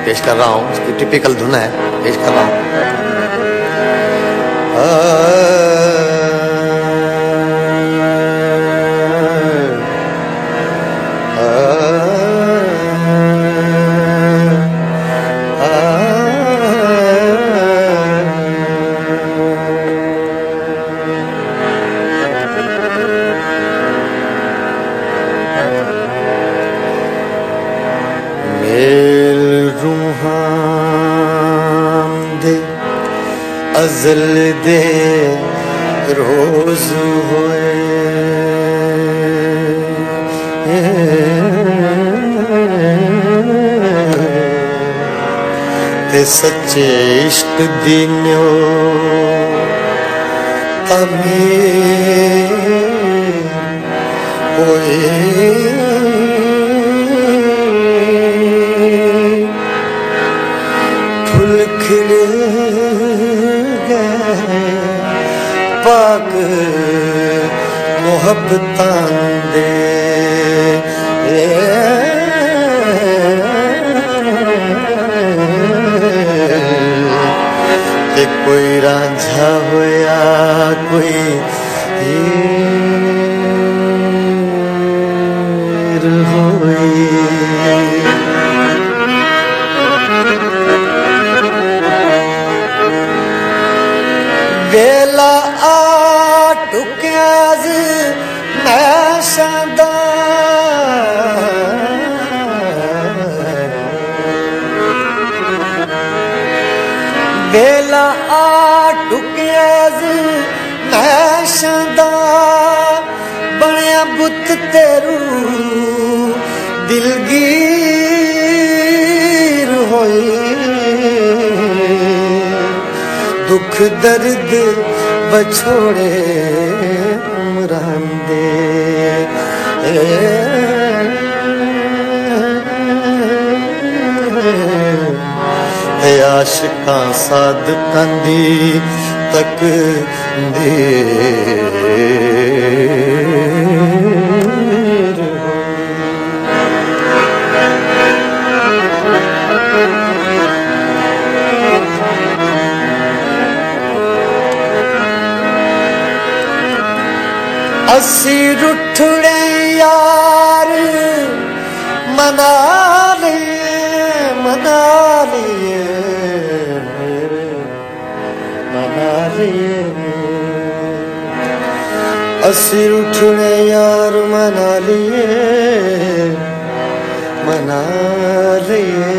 पेश कर रहा हूँ, इसकी टिपिकल धुन है, पेश कर रहा हूँ। अज़ल दे रोज़ होए ते सच्चे इश्क दी न्यो अमीर होए फुल खिले पाक मोहब्बतां दे ते कोई रांझा होया कोई हीर होई वेला टुक्याज मैशादा वेला टुक्याज मैशादा बनया बुत तेरू दिलगीर होई दुख दर्द बछोड़े उमरांदे आशिकां सादकां दी तकदीर असी रुठड़े यार मना लिए मना लिए मना लिए असी रुठड़े यार मना लिए मना लिए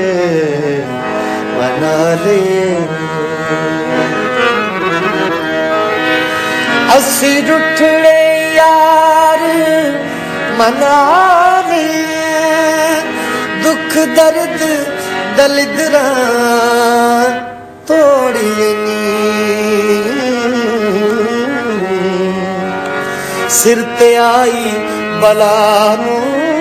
मना लिए असी रुठड़े यार मना लिए दुख दर्द दलिदरा तोड़िए सिर ते आई बला नू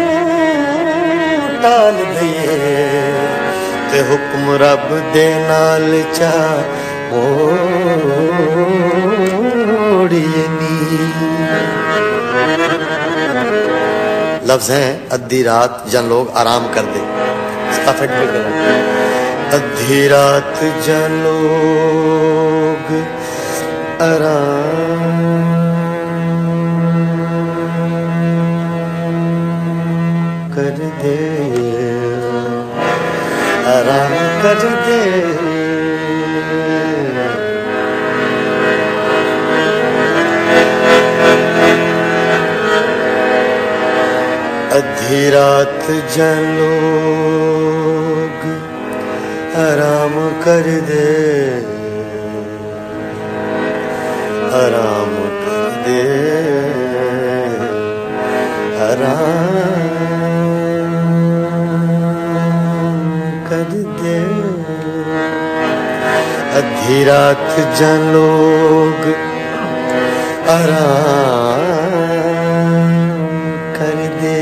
टाल दईए ते हुक्म रब दे नाल चा लफ्ज हैं अद्धी रात जन लोग आराम कर दे, इसका इफेक्ट भी करें। अद्धी रात जन लोग आराम कर दे आराम कर दे अद्धी रात जन लोग आराम कर दे आराम कर दे आराम कर दे अद्धी रात जन लोग आराम कर दे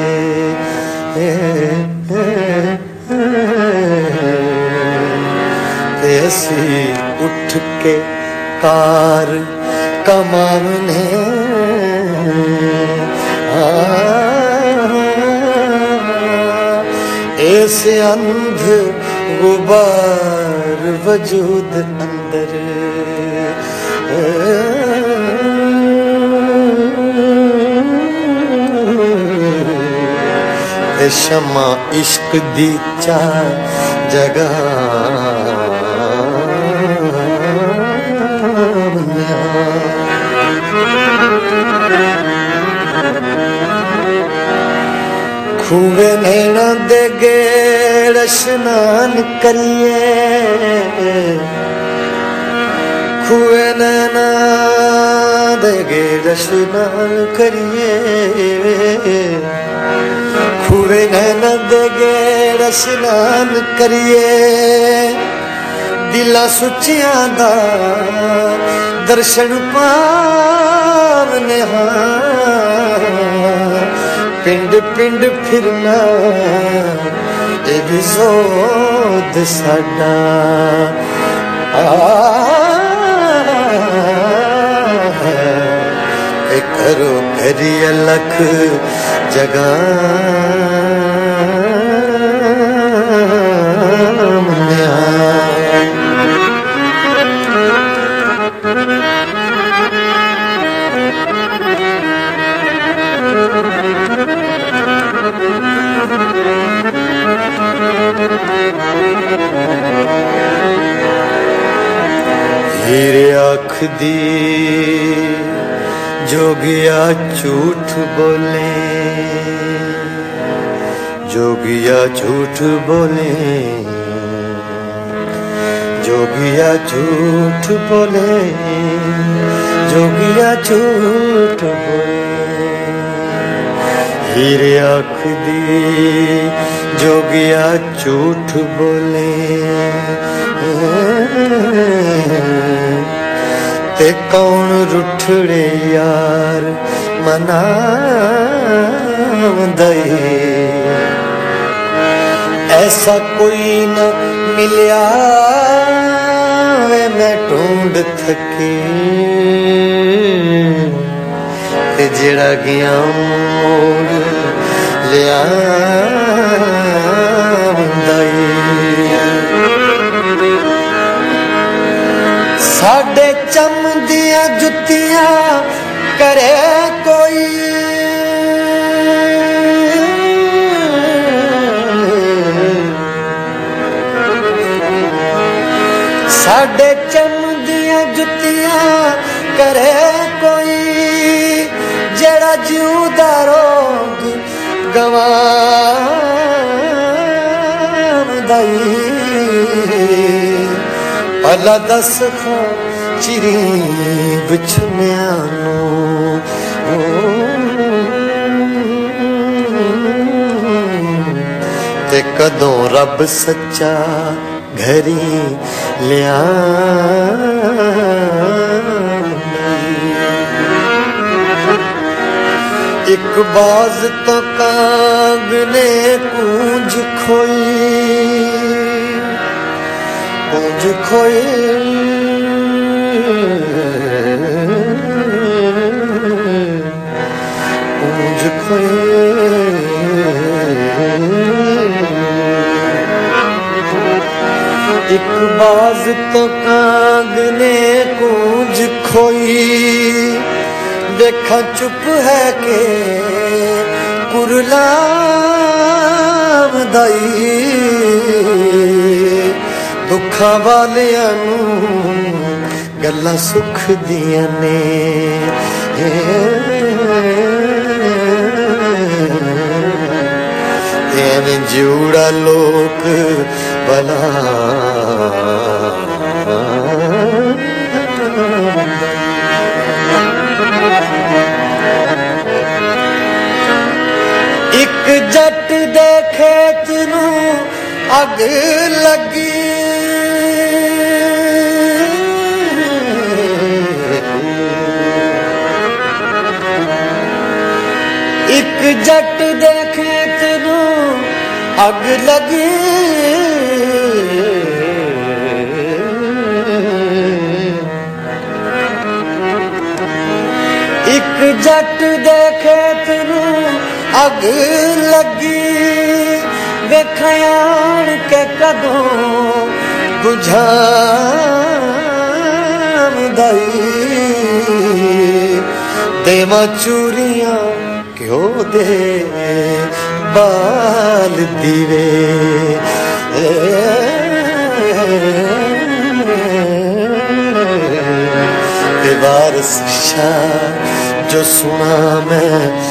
ते असी उठ के कार कमावने ऐसे अंध गुबार वजूद अंदर शमा इश्क दी चार जगह खूबे नैना दे गेड़ स्नान करिए खूबे नैना दे गेड़ स्नान करिए खूबे नैना दे गेड़ स्नान करिए दिला सुचियां दा दर्शन पावने पिंड पिंड फिरना ये भी जोद साडा करो करिए लख जगह हीरे आँख दी जोगिया झूठ बोले जोगिया झूठ बोले जोगिया झूठ बोले जोगिया झूठ बोले हीरे आँख दी जोगिया झूठ बोले ते कौन रुठड़े यार मनावंदे ऐसा कोई न मिलिया वे मैं ढूंढ थकी ते जेड़ा गया मोड़ लिया साडे चम दिया जुतियां करे कोई साडे चम दिया जुतियां करे कोई जेड़ा जिउदा रोग गवांदाई अल्लाह दस खा चिरी बिछुनिया ते कदों रब सच्चा घरी लिया एक बाज तो काग ने कूंज खोई कूंज खोई कूंज खोई एक बाज तो काग ने कूंज खोई देखा चुप है के कुरलावदाई दुखा वालिया गल्लां सुख दियां ने एवें जूड़ा लोक भला एक जट दे खेत नू अग लगी एक जट दे खेत नू अग लगी एक जट दे खेत नू अग लगी वेखयान के कदों बुझाम दाई देवा चूरियां क्यों दे बाल दीवे वारस शाह जो सुना मैं